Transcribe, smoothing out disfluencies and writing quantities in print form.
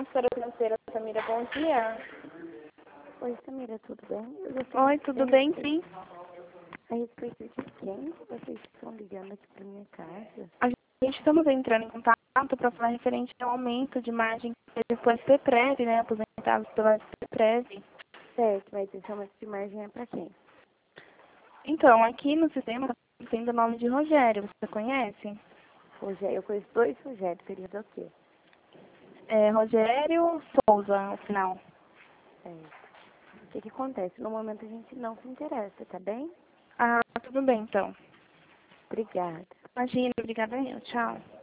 consultora financeira Samira, bom dia. Oi, Samira, tudo bem? Oi, tudo bem, sim. A respeito de quem vocês estão ligando aqui para minha casa? A gente estamos entrando em contato para falar referente ao aumento de margem que teve com o SPPREV, né, aposentados pela SPPREV. Certo, mas esse aumento de margem é para quem? Então, aqui no sistema está sendo o nome de Rogério, você conhece? Rogério, eu conheço dois Rogérios, seria do quê? É Rogério Souza, ao final. Certo. O que acontece? No momento a gente não se interessa, tá bem? Ah, tudo bem, então. Obrigada. Imagina, obrigada eu. Tchau.